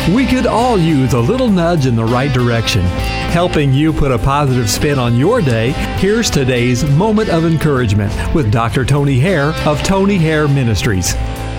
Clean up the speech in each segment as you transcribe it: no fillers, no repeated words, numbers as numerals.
We could all use a little nudge in the right direction. Helping you put a positive spin on your day, here's today's Moment of Encouragement with Dr. Tony Hare of Tony Hare Ministries.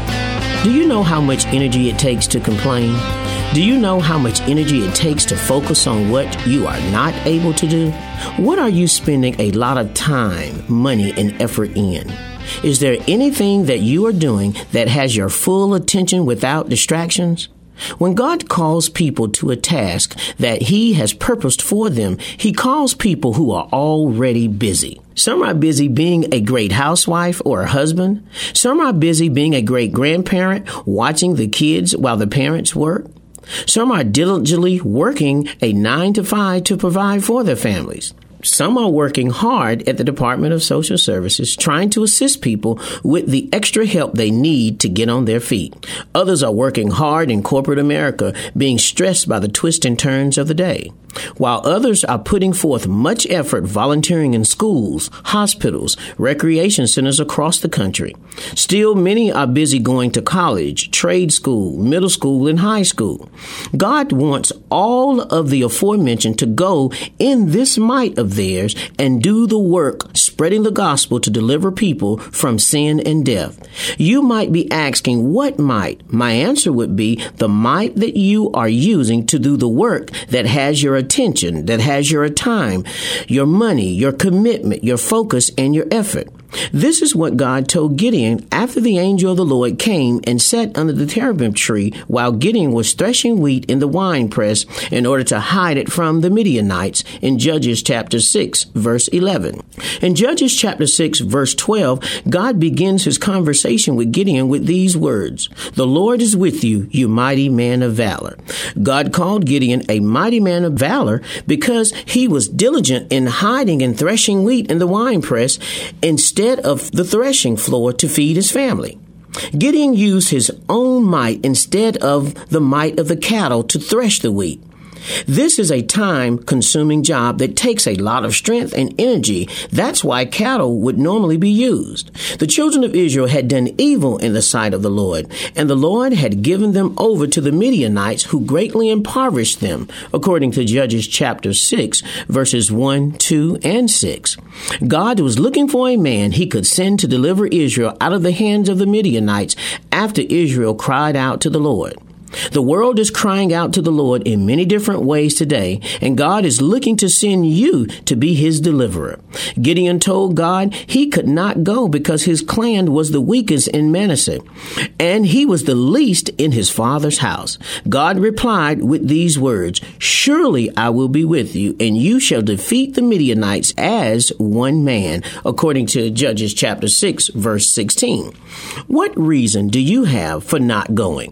Do you know how much energy it takes to complain? Do you know how much energy it takes to focus on what you are not able to do? What are you spending a lot of time, money, and effort in? Is there anything that you are doing that has your full attention without distractions? When God calls people to a task that He has purposed for them, He calls people who are already busy. Some are busy being a great housewife or a husband. Some are busy being a great grandparent, watching the kids while the parents work. Some are diligently working a 9-to-5 to provide for their families. Some are working hard at the Department of Social Services, trying to assist people with the extra help they need to get on their feet. Others are working hard in corporate America, being stressed by the twists and turns of the day. While others are putting forth much effort volunteering in schools, hospitals, recreation centers across the country. Still, many are busy going to college, trade school, middle school, and high school. God wants all of the aforementioned to go in this might of theirs and do the work, spreading the gospel to deliver people from sin and death. You might be asking, what might? My answer would be the might that you are using to do the work that has your attention, that has your time, your money, your commitment, your focus, and your effort. This is what God told Gideon after the angel of the Lord came and sat under the terebinth tree while Gideon was threshing wheat in the winepress in order to hide it from the Midianites in Judges chapter 6, verse 11. In Judges chapter 6, verse 12, God begins his conversation with Gideon with these words, "The Lord is with you, you mighty man of valor." God called Gideon a mighty man of valor because he was diligent in hiding and threshing wheat in the winepress instead of the threshing floor to feed his family. Gideon used his own might instead of the might of the cattle to thresh the wheat. This is a time-consuming job that takes a lot of strength and energy. That's why cattle would normally be used. The children of Israel had done evil in the sight of the Lord, and the Lord had given them over to the Midianites, who greatly impoverished them, according to Judges chapter 6, verses 1, 2, and 6. God was looking for a man He could send to deliver Israel out of the hands of the Midianites after Israel cried out to the Lord. The world is crying out to the Lord in many different ways today, and God is looking to send you to be His deliverer. Gideon told God he could not go because his clan was the weakest in Manasseh, and he was the least in his father's house. God replied with these words, "Surely I will be with you, and you shall defeat the Midianites as one man," according to Judges chapter 6, verse 16. What reason do you have for not going?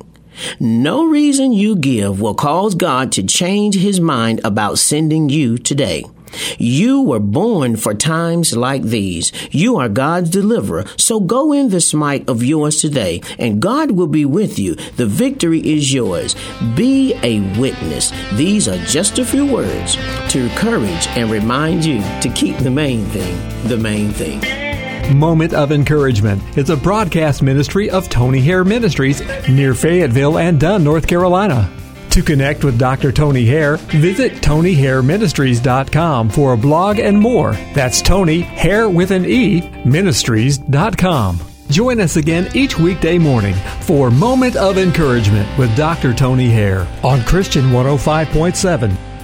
No reason you give will cause God to change His mind about sending you today. You were born for times like these. You are God's deliverer, so go in this might of yours today, and God will be with you. The victory is yours. Be a witness. These are just a few words to encourage and remind you to keep the main thing, the main thing. Moment of Encouragement is a broadcast ministry of Tony Hare Ministries near Fayetteville and Dunn, North Carolina. To connect with Dr. Tony Hare, visit TonyHareMinistries.com for a blog and more. That's Tony, Hare with an E, Ministries.com. Join us again each weekday morning for Moment of Encouragement with Dr. Tony Hare on Christian 105.7.